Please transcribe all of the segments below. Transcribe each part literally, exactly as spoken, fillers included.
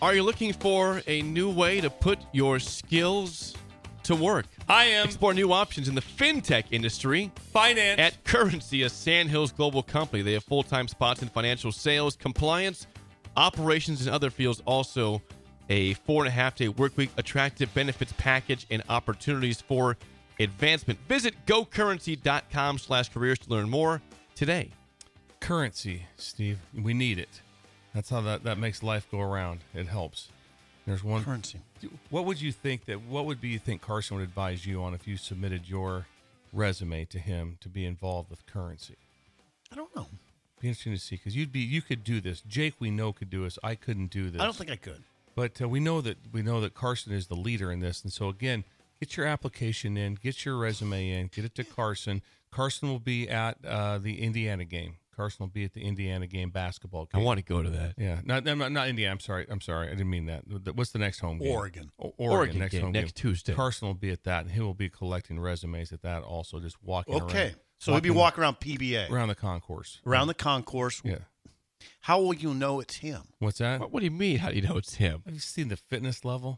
Are you looking for a new way to put your skills to work? I am. Explore new options in the fintech industry. Finance. At Currency, a Sandhills global company. They have full-time spots in financial sales, compliance, operations, and other fields. Also, a four-and-a-half-day work week, attractive benefits package, and opportunities for advancement. Visit gocurrency.com slash careers to learn more today. Currency, Steve. We need it. That's how that, that makes life go around. It helps. There's one Currency. What would you think that? What would be you think Carson would advise you on if you submitted your resume to him to be involved with Currency? I don't know. Be interesting to see because you'd be you could do this. Jake, we know could do this. I couldn't do this. I don't think I could. But uh, we know that we know that Carson is the leader in this, and so again, get your application in, get your resume in, get it to Carson. Carson will be at uh, the Indiana game. Carson will be at the Indiana game basketball game. I want to go to that. Yeah, not not, not Indiana. I'm sorry. I'm sorry. I didn't mean that. What's the next home game? Oregon. O- Oregon. Oregon next game, home next game. Tuesday. Carson will be at that, and he will be collecting resumes at that. Also, just walking around. Okay. So we'll be walking around P B A. around the concourse. Around the concourse. Yeah. How will you know it's him? What's that? What, what do you mean? How do you know it's him? Have you seen the fitness level?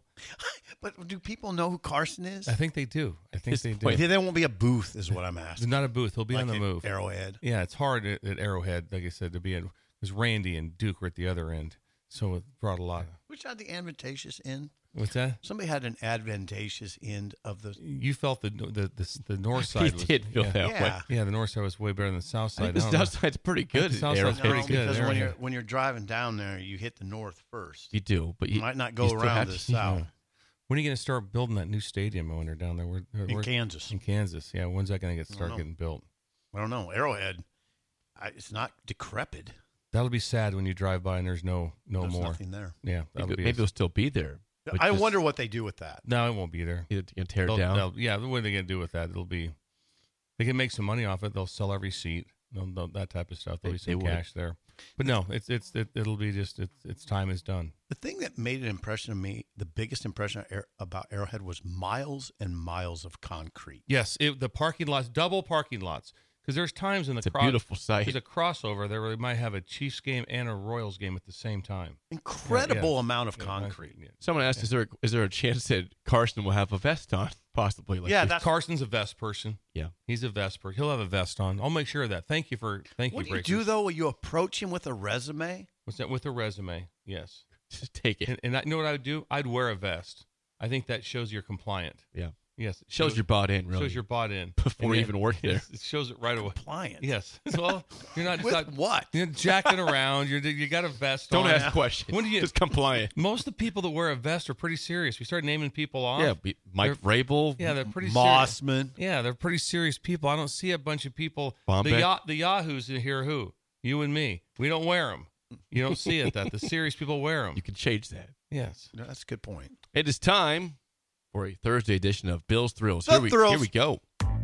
But do people know who Carson is? I think they do. I think This they do. point- There won't be a booth, is what I'm asking. There's not a booth. He'll be Like on the at move. Arrowhead. Yeah, it's hard at, at Arrowhead, like I said, to be in. Because Randy and Duke were at the other end, so it brought a lot. Which had the advantageous end? What's that? Somebody had an advantageous end of the. You felt the the the, the north He side was did feel yeah. that Yeah. way. Yeah, the north side was way better than the south I side. think the I don't know. south side's pretty good. the at south side's Arrowhead. pretty good. Because when Arrowhead. you're when you're driving down there, you hit the north first. You do, but You you might not you go still around have to the to- south. Yeah. When are you going to start building that new stadium when they're down there? We're, we're, In Kansas. In Kansas, yeah. When's that going to get start know. getting built? I don't know. Arrowhead, I, it's not decrepit. That'll be sad when you drive by and there's no no There's more. nothing there. Yeah, that'll Maybe, be. maybe a- it'll still be there. but I just- wonder what they do with that. no, it won't be there. You can tear it They'll- down. they'll- yeah, what are they going to do with that? It'll be. They can make some money off it. They'll sell every seat. They'll, they'll, that type of stuff. There'll They- be some they would. cash there. But no, it's it's it, it'll be just it's its time is done. The thing that made an impression on me, the biggest impression about Arrowhead, was miles and miles of concrete. Yes, it, the parking lots, double parking lots, because there's times in the It's a cro- beautiful sight. There's a crossover there where they might have a Chiefs game and a Royals game at the same time. Incredible Yeah, yeah. amount of Yeah, concrete. yeah. Someone asked, "Is there is there a chance that Carson will have a vest on, possibly?" Like Yeah, this? that's Carson's a vest person. yeah. He's a vest person. He'll have a vest on. I'll make sure of that. Thank you for thank What you. do you Breakers. do though? You approach him with a resume. What's that with a resume? Yes. Just take it. And, and I, you know what I would do? I'd wear a vest. I think that shows you're compliant. Yeah, Yes, it shows you're bought in. Really, shows you're bought in Before And you yeah, even work there. yes, It shows it right away. Compliant. Yes. Well, you're not With not- what? You're jacking around. You're you got a vest Don't on. ask questions. When do you- just compliant? Most of the people that wear a vest are pretty serious. We start naming people off. Yeah, be- Mike Vrabel. Yeah, they're pretty serious. Mossman. Yeah, they're pretty serious people. I don't see a bunch of people. Bombeck. The ya- the Yahoos in here, who you and me, we don't wear them. You don't see it that the serious people wear them. You can change that. Yes. No, that's a good point. It is time for a Thursday edition of Bill's Thrills. The Here we, Thrills. here we go.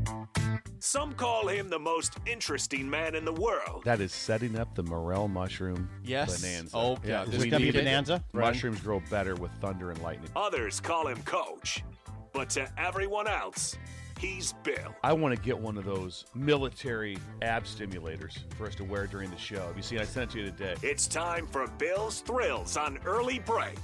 Some call him the most interesting man in the world. That is setting up the morel mushroom Yes. bonanza. Oh, yeah. this we is gonna be need a it. bonanza? Right. Mushrooms grow better with thunder and lightning. Others call him Coach. But to everyone else, he's Bill. I want to get one of those military ab stimulators for us to wear during the show. Have you seen? I sent it to you today. It's time for Bill's Thrills on Early Break.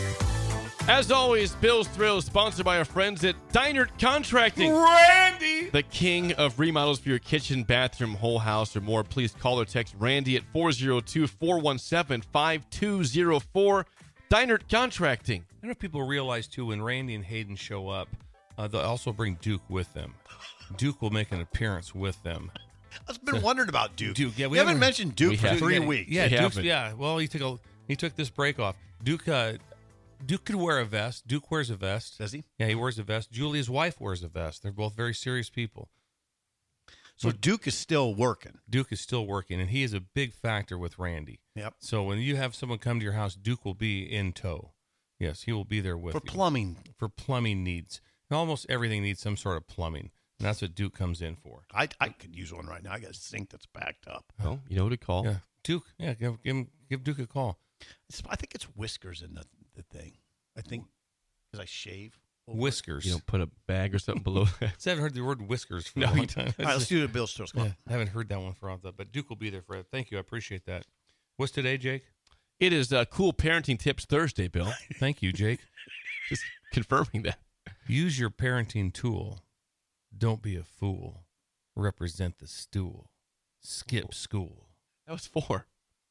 As always, Bill's Thrills, sponsored by our friends at Deinert Contracting. Randy. The king of remodels for your kitchen, bathroom, whole house, or more. Please call or text Randy at four oh two, four one seven, five two oh four. Deinert Contracting. I don't know if people realize, too, when Randy and Hayden show up, uh, they'll also bring Duke with them. Duke will make an appearance with them. I've been wondering about Duke. Duke, yeah, we we haven't haven't- mentioned Duke we for have- three yeah, weeks. Yeah, We Duke's, haven't. yeah. Well, he took a he took this break off. Duke uh, Duke could wear a vest. Duke wears a vest. Does he? Yeah, he wears a vest. Julia's wife wears a vest. They're both very serious people. So Duke is still working. Duke is still working, and he is a big factor with Randy. Yep. So when you have someone come to your house, Duke will be in tow. Yes, he will be there with For you. plumbing. For plumbing needs. And almost everything needs some sort of plumbing, and that's what Duke comes in for. I, I could use one right now. I got a sink that's backed up. Well, you know who to call. Yeah, Duke. Yeah, give, give, him, give Duke a call. It's, I think it's whiskers in the, the thing. I think because I shave. over it. Whiskers. You know, put a bag or something below that. I haven't heard the word whiskers for No, a long you- time. All right, let's do the Bill Stills. Yeah, I haven't heard that one for a while, but Duke will be there for it. Thank you. I appreciate that. What's today, Jake? It is uh, Cool Parenting Tips Thursday, Bill. Thank you, Jake. Just confirming that. Use your parenting tool. Don't be a fool. Represent the stool. Skip school. That was four.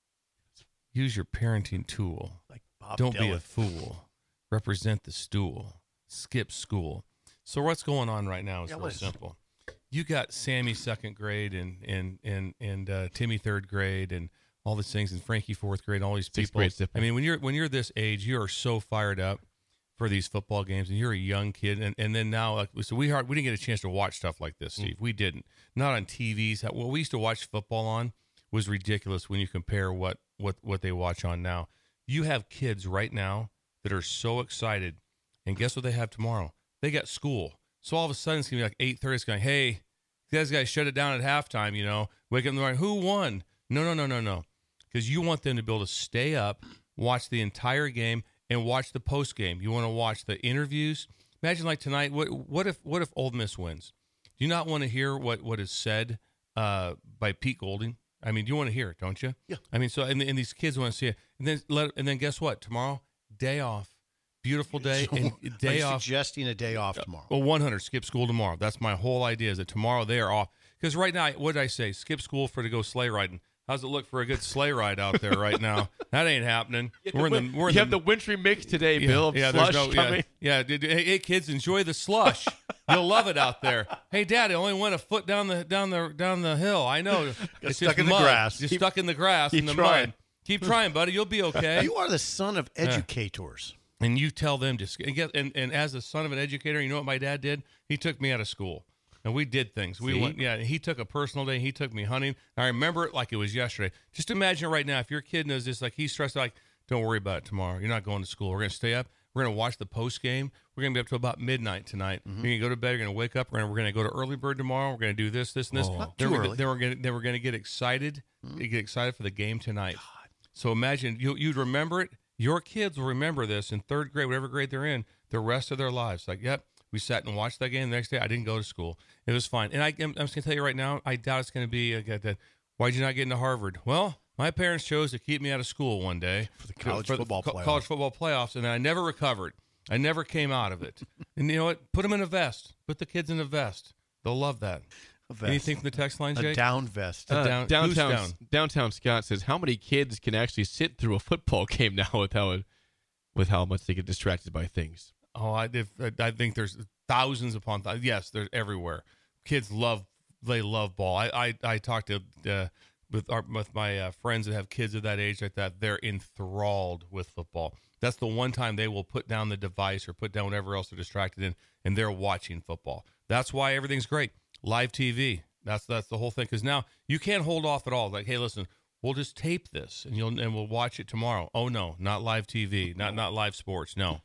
Use your parenting tool. Like Bob Don't be Dylan. a fool. Represent the stool. Skip school. So what's going on right now is Yeah, real what is- simple. You got Sammy second grade and and and and uh, Timmy third grade and all these things, and Frankie fourth grade, and all these Sixth people. grade stuff. I mean, when you're when you're this age, you are so fired up for these football games, and you're a young kid, and, and then now, like, so we hard, we didn't get a chance to watch stuff like this, Steve. Mm. We didn't. Not on T Vs. What we used to watch football on was ridiculous when you compare what what what they watch on now. You have kids right now that are so excited, and guess what they have tomorrow? They got school. So all of a sudden it's gonna be like eight thirty. It's going, hey, you guys got to shut it down at halftime. You know, wake up in the morning. Who won? No, no, no, no, no. Because you want them to be able to stay up, watch the entire game, and watch the post game. You want to watch the interviews. Imagine like tonight. What what if what if Ole Miss wins? Do you not want to hear what what is said uh, by Pete Golding? I mean, you want to hear it, don't you? Yeah. I mean, so and, and these kids want to see it, and then let and then guess what? Tomorrow, day off, beautiful day, So, and day are you off. suggesting a day off tomorrow? Well, one hundred skip school tomorrow. That's my whole idea. Is that tomorrow they are off? Because right now, what did I say? Skip school for to go sleigh riding. How's it look for a good sleigh ride out there right now? That ain't happening. We're in the we're in you the, have the wintry mix today, yeah, Bill. Of yeah, slush there's no, yeah, coming. yeah. Hey, hey, kids, enjoy the slush. You'll love it out there. Hey, Dad, I only went a foot down the down the down the hill. I know. It's stuck just in the mud. grass. Just Keep- stuck in the grass keep in the trying. mud. Keep trying, buddy. You'll be okay. You are the son of educators. And you tell them to and get and, and as the son of an educator, you know what my dad did? He took me out of school. And we did things. We See? went, yeah. He took a personal day. He took me hunting. I remember it like it was yesterday. Just imagine right now if your kid knows this, like he's stressed, like, don't worry about it tomorrow. You're not going to school. We're going to stay up. We're going to watch the post game. We're going to be up to about midnight tonight. Mm-hmm. You're going to go to bed. You're going to wake up. We're going to, we're going to go to early bird tomorrow. We're going to do this, this, and this. Oh, not then, too we're, early. then we're going to then we're going to get excited. Mm-hmm. Get excited for the game tonight. God. So imagine you you'd remember it. Your kids will remember this in third grade, whatever grade they're in, the rest of their lives. Like, yep. We sat and watched that game. The next day, I didn't go to school. It was fine. And I, I'm, I'm just going to tell you right now, I doubt it's going to be uh, that. Why'd you not get into Harvard? Well, my parents chose to keep me out of school one day For the college for football co- playoff. college football playoffs, and I never recovered. I never came out of it. And you know what? Put them in a vest. Put the kids in a vest. They'll love that. A vest. Anything from the text line, A Jake? down vest. Uh, Uh, down- downtown, who's down? downtown Scott says, how many kids can actually sit through a football game now with how it, with how much they get distracted by things? Oh, I, if, I think there's thousands upon thousands. Yes, they're everywhere. Kids love they love ball. I I, I talked to uh, with our, with my uh, friends that have kids of that age like that. They're enthralled with football. That's the one time they will put down the device or put down whatever else they're distracted in, and they're watching football. That's why everything's great. Live T V. That's that's the whole thing. Because now you can't hold off at all. Like, hey, listen, we'll just tape this and you'll and we'll watch it tomorrow. Oh no, not live T V, not not live sports. No.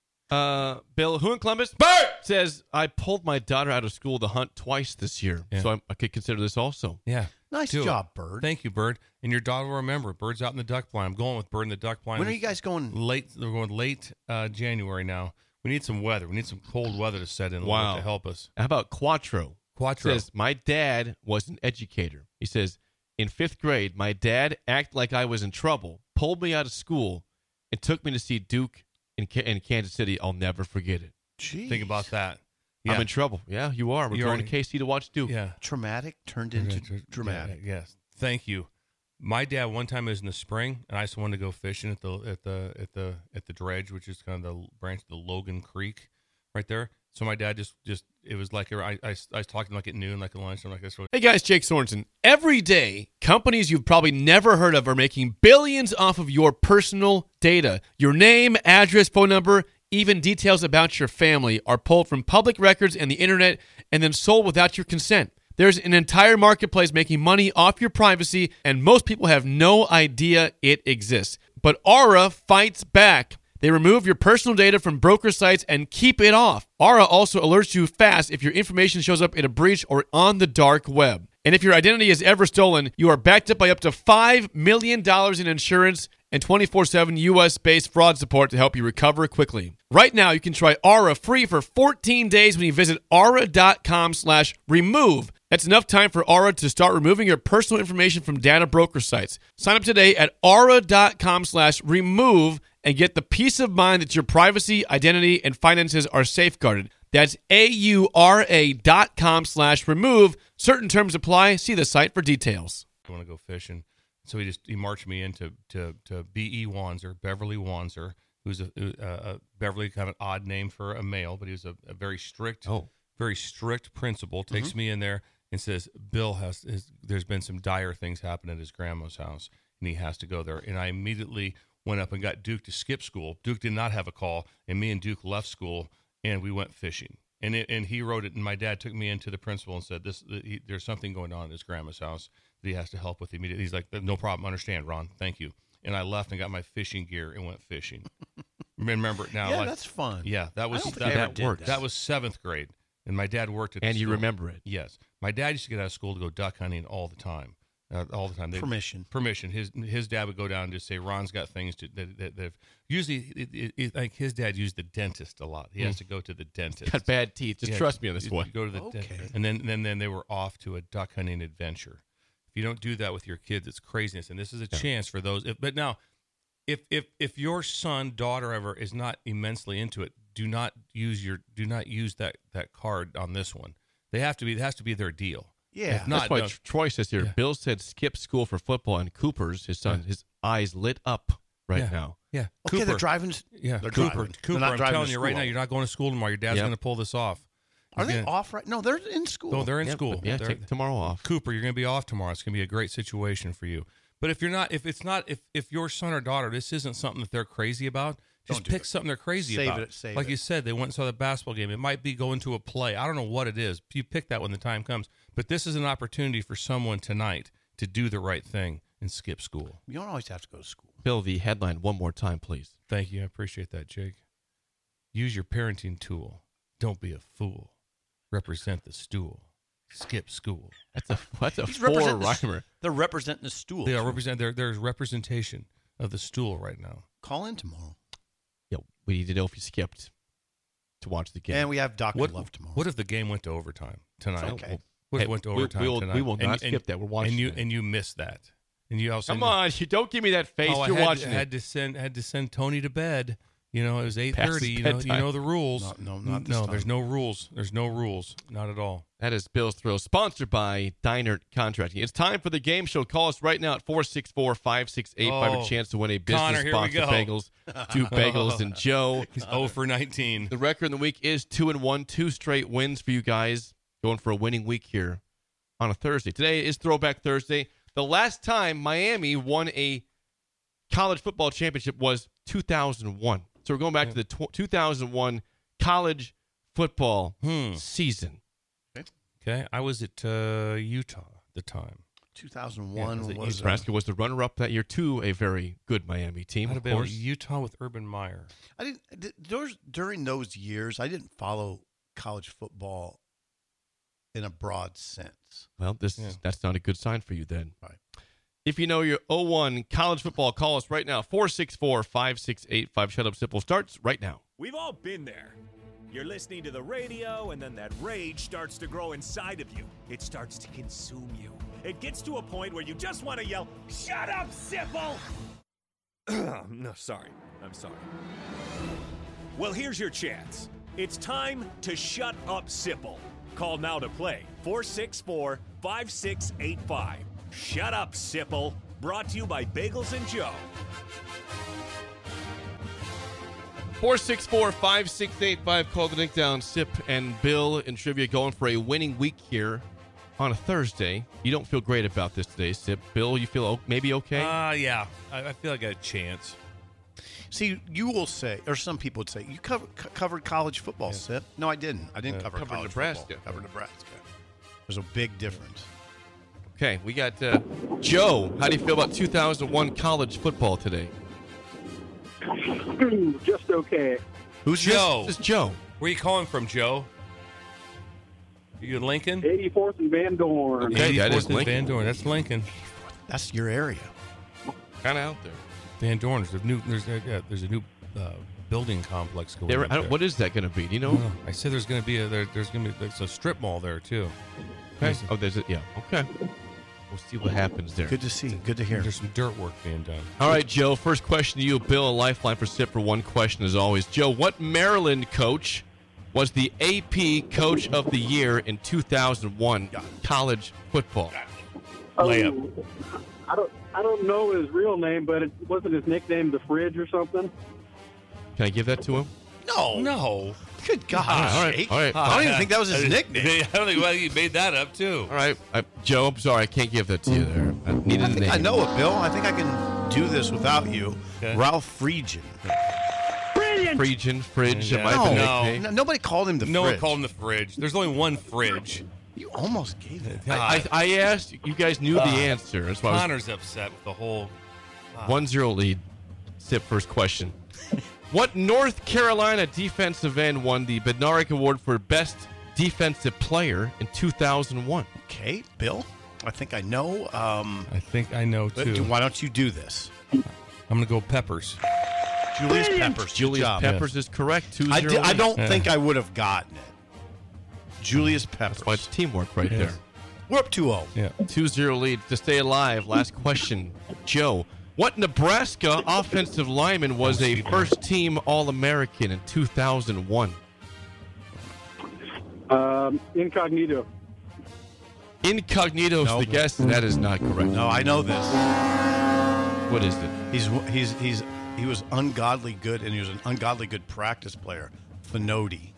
Uh, Bill, who in Columbus? Bert says, I pulled my daughter out of school to hunt twice this year. Yeah. So I, I could consider this also. Yeah. Nice Do it. job, Bird. Thank you, Bird. And your daughter will remember. Bird's out in the duck blind. I'm going with Bird in the duck blind. When are you guys going? Late. We're going late uh, January now. We need some weather. We need some cold weather to set in a little Wow. bit to help us. How about Quattro? Quattro. Says, my dad was an educator. He says, in fifth grade, my dad acted like I was in trouble, pulled me out of school, and took me to see Duke in, Ka- in Kansas City. I'll never forget it. Jeez. Think about that. Yeah. I'm in trouble. Yeah, you are. We're You going are. to K C to watch Duke. Yeah. Traumatic turned into dramatic. Yeah, yes. Thank you. My dad one time was in the spring, and I just wanted to go fishing at the at the at the at the dredge, which is kind of the branch of the Logan Creek, right there. So my dad just just it was like I I, I was talking like at noon, like at lunch. I'm like this. Hey guys, Jake Sorensen. Every day, companies you've probably never heard of are making billions off of your personal data. Your name, address, phone number, even details about your family are pulled from public records and the internet and then sold without your consent. There's an entire marketplace making money off your privacy, and most people have no idea it exists. But Aura fights back. They remove your personal data from broker sites and keep it off. Aura also alerts you fast if your information shows up in a breach or on the dark web. And if your identity is ever stolen, you are backed up by up to five million dollars in insurance and twenty-four seven U S-based fraud support to help you recover quickly. Right now, you can try Aura free for fourteen days when you visit aura.com slash remove. That's enough time for Aura to start removing your personal information from data broker sites. Sign up today at aura.com slash remove and get the peace of mind that your privacy, identity, and finances are safeguarded. That's A-U-R-A dot com slash remove. Certain terms apply. See the site for details. I want to go fishing. So he just he marched me into to, to B E. Wanzer, Beverly Wanzer, who's a, a, a Beverly, kind of an odd name for a male, but he was a, a very strict, Oh. very strict principal. Takes Mm-hmm. me in there and says, Bill has, has, there's been some dire things happen at his grandma's house, and he has to go there. And I immediately went up and got Duke to skip school. Duke did not have a call, and me and Duke left school, and we went fishing. And it, and he wrote it, and my dad took me into the principal and said, "This he, there's something going on at his grandma's house that he has to help with immediately." He's like, "No problem, understand, Ron, thank you." And I left and got my fishing gear and went fishing. Remember it now? Yeah, like, that's fun. yeah, that was I don't think that, I ever that did worked. that. That was seventh grade, and my dad worked at. the And you school. remember it. Yes, my dad used to get out of school to go duck hunting all the time, uh, all the time. They- Permission. Permission. His his dad would go down and just say, "Ron's got things to." That, that, that usually, it, it, it, like his dad used the dentist a lot. He has to go to the dentist. Got bad teeth. Just Yeah, trust me on this you- one. you Go to the Okay. dentist, and then then then they were off to a duck hunting adventure. If you don't do that with your kids, it's craziness, and this is a chance for those. If, but now, if if if your son, daughter, ever is not immensely into it, do not use your do not use that that card on this one. They have to be. It has to be their deal. Yeah. If not, That's why no- Troy says here, Yeah. Bill said skip school for football, and Cooper's, his son, his eyes lit up right Yeah. now. yeah. Okay, Cooper. they're driving. Yeah, they're Cooper. driving. Cooper, They're not I'm driving telling to you right school. now, you're not going to school tomorrow. Your dad's Yep. going to pull this off. Are He's they gonna- off right? No, they're in school. No, they're in Yeah, school. but yeah, They're- take tomorrow off. Cooper, you're going to be off tomorrow. It's going to be a great situation for you. But if you're not, if it's not, if if your son or daughter, this isn't something that they're crazy about, just Don't do pick it. something they're crazy Save about. it, save like it. you said, they went and saw the basketball game. It might be going to a play. I don't know what it is. You pick that when the time comes. But this is an opportunity for someone tonight to do the right thing and skip school. You don't always have to go to school. Bill, the headline one more time, please. Thank you. I appreciate that, Jake. Use your parenting tool. Don't be a fool. Represent the stool. Skip school. That's a that's a He's four representing the- rhymer. They're representing the stool. They are represent. There, there's representation of the stool right now. Call in tomorrow. Yeah, we need to know if you skipped to watch the game. And we have Doctor What, Love tomorrow. what if the game went to overtime tonight? Okay. What if Hey, it went to we- overtime we will- tonight? we will And- not and- skip that. We're watching And you it. and you missed that. And you also Come on, you don't give me that face. Oh, I You're had, watching I it. had to send had to send Tony to bed. You know, it was eight Past thirty. You know, you bedtime. know the rules. No, no, not this no. There's time. no rules. There's no rules. Not at all. That is Bill's Thrill, sponsored by Diner Contracting. It's time for the game show. Call us right now at four six four, five six eight five. Oh, A chance to win a business Connor, here we box of go. bagels. Two bagels and Joe. He's zero for nineteen. The record in the week is two and one, two straight wins for you guys. Going for a winning week here on a Thursday. Today is Throwback Thursday. The last time Miami won a college football championship was two thousand one. So we're going back to the tw- two thousand one college football Hmm. season. Okay, I was at uh, Utah at the time. two thousand one Yeah, was it was uh, Nebraska was the runner-up that year to a very good Miami team, Might have of been course. Utah with Urban Meyer. I didn't th- those during those years. I didn't follow college football in a broad sense. Well, this Yeah. that's not a good sign for you then. Right. If you know your oh one college football, call us right now. four six four, five six eight five. Shut Up Simple starts right now. We've all been there. You're listening to the radio, and then that rage starts to grow inside of you. It starts to consume you. It gets to a point where you just want to yell, "Shut up, Sipple!" No, sorry. I'm sorry. Well, here's your chance. It's time to shut up, Sipple. Call now to play. four six four, five six eight five. Shut up, Sipple. Brought to you by Bagels and Joe. four six four, five six eight five. Call the link down. Sip and Bill in trivia going for a winning week here on a Thursday. You don't feel great about this today, Sip. Bill, you feel o- maybe okay? Uh, yeah. I, I feel like I got a chance. See, you will say, or some people would say, you cover, co- covered college football, Sip. No, I didn't. I didn't Yeah. cover Covered college Nebraska. football. Covered Nebraska. There's a big difference. Okay, we got uh, Joe. How do you feel about two thousand one college football today? Just okay. Who's Joe? This is Joe. Where are you calling from, Joe? Are you in Lincoln? eighty-fourth and Van Dorn. Okay, that is eighty-fourth and Lincoln. Van Dorn. That's Lincoln. That's your area. Kind of out there. Van Dorn. There's a new. There's a, yeah, there's a new uh, building complex going. There- up I don't- there. what is that going to be? Do you know? Oh, I said there's going to be a there, there's going to be there's a strip mall there too. Okay. Oh, there's it. Yeah. Okay. We'll see what happens there. Good to see. Good to hear. There's some dirt work being done. All right, Joe. First question to you. Bill, a lifeline for Sip for one question as always. Joe, what Maryland coach was the A P Coach of the Year in two thousand one college football? Layup. Oh, I don't. I don't know his real name, but it wasn't his nickname the Fridge or something. Can I give that to him? No. No. Good gosh. All right. Jake. All right. I don't even think that was his I- nickname. I don't think well, you made that up too. All right. I, Joe, I'm sorry. I can't give that to you there. I needed I a think name. I know it, Bill. I think I can do this without you. Okay. Ralph Friedgen. Frigian, Fridge. Yeah. It might have been a No, nickname. no, nobody called him the No fridge. one called him the fridge. There's only one fridge. You almost gave it. I, I, I asked. You guys knew the answer. That's why I was Connor's upset with the whole. one zero lead. Sip first question. What North Carolina defensive end won the Bednarik Award for Best Defensive Player in two thousand one? Okay, Bill. I think I know. Um, I think I know but too. do- why don't you do this? I'm gonna go Peppers. Julius Peppers. Good Julius job. Peppers is correct. two zero I, di- I lead. don't Yeah. think I would have gotten it. Julius Peppers. That's why it's teamwork right Yes. there. We're up two oh. Yeah. two zero lead to stay alive. Last question. Joe, what Nebraska offensive lineman was a first-team All-American in two thousand one? Um, incognito. Incognito's Nope. the guess, and that is not correct. No, I know this. What is it? He's he's he's he was ungodly good, and he was an ungodly good practice player. Finodi.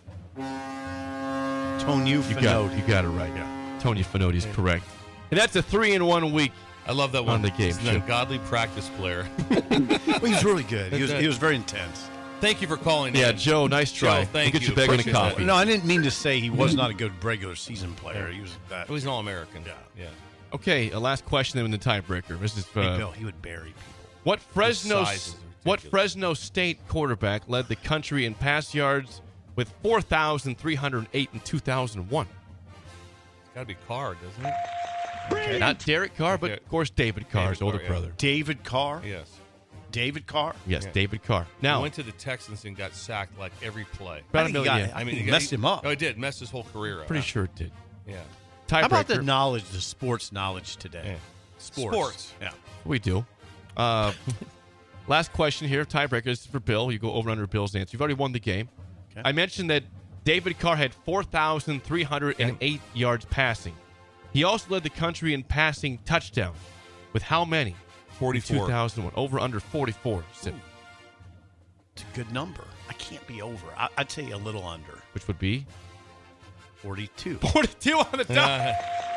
Tonu You got, Finodi. you got it right. Yeah. Tony Finodi is correct. And that's a three in one week. I love that one. On the game He's show. an ungodly practice player. Well, he was really good. He was he was very intense. Thank you for calling. Yeah, in. Joe, nice try. Joe, thank we'll get you. you back in a Appreciate coffee. that. No, I didn't mean to say he was not a good regular season player. He was that. Oh, he's an All-American. Yeah. Yeah. Okay, a last question then in the tiebreaker. This is Hey, uh, Bill, he would bury people. what Fresno size is what ridiculous. Fresno State quarterback led the country in pass yards with four thousand three hundred eight in two thousand one? It's got to be Carr, doesn't it? Not Derek Carr, but Okay. of course David Carr, his David older Carr, yeah. brother. David Carr. Yes. David Carr. Yes, Yeah. David Carr. He Now, went to the Texans and got sacked like every play. about I a think he million. got- I mean, he got- messed him up. Oh, it did. Messed his whole career up. Pretty sure it did. Yeah. Tiebreaker. How about the knowledge, the sports knowledge today? Yeah. Sports. Sports. Yeah. We do. Uh, last question here. Tiebreaker. This is for Bill. You go over and under Bill's answer. You've already won the game. Okay. I mentioned that David Carr had four thousand three hundred eight yards passing. He also led the country in passing touchdowns. With how many? forty-four. two thousand one. Over under forty-four. Sip. It's a good number. I can't be over. I, I'd say a little under. Which would be forty-two. forty-two on the top. Uh,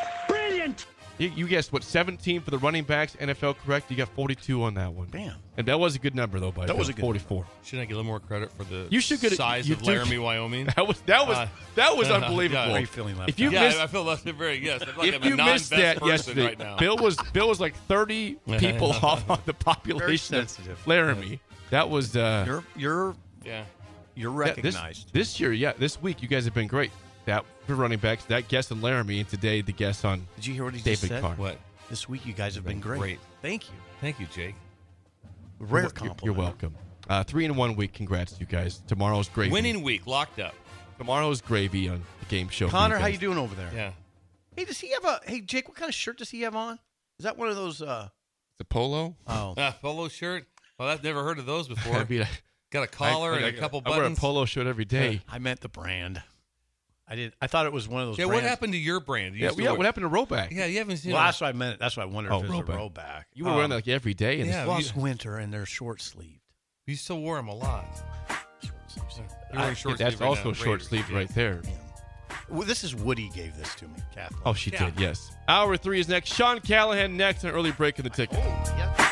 You, you guessed, what, seventeen for the running backs, N F L correct? You got forty-two on that one. Bam. And that was a good number, though, by That Bill. was a good forty-four. shouldn't I get a little more credit for the You should get it- size you of do- Laramie, Wyoming? That was that was Uh, that was uh, unbelievable. yeah. How are you feeling left If you out? yeah, missed, I feel less than very yes. I feel like if I'm you a non-best missed that person yesterday, right now. Bill was Bill was like thirty people off on the population of sensitive. Laramie. That was uh, You're you're yeah. you're yeah, this, recognized. this year. Yeah, this week you guys have been great. That for running backs, that guess on Laramie, and today the guess on Did you hear what he David just said? Carr. What? This week you guys have been, Been great. great. Thank you. Thank you, Jake. Rare You're- compliment. You're welcome. Uh, three in one week. Congrats, to you guys. Tomorrow's gravy. Winning week, locked up. Tomorrow's gravy on the game show. for Connor, you how guys. you doing over there? Yeah. Hey, does he have a? Hey, Jake, what kind of shirt does he have on? Is that one of those? uh The polo. Oh, Uh, polo shirt. Well, I've never heard of those before. I mean, Got a collar I- I- and a couple I wear a buttons. polo shirt every day. I meant the brand. I did. I thought it was one of those. Yeah, what brands. happened to your brand? You Yeah, used to yeah. wear- What happened to Roback? Yeah, you haven't seen Well, it. that's what I meant. That's why I wondered Oh, if it was Rowback. a rowback. You were wearing Um, that like every day. And yeah, this- Well, you- it's winter and they're short sleeved. You still wore them a lot. Short sleeves. You're wearing short that's sleeve right also now. short Raiders, sleeve yeah. right there. Well, this is Woody gave this to me, Kathleen. Oh, she Yeah. did. Yes. Hour three is next. Sean Callahan next. An early break in the ticket. Yeah.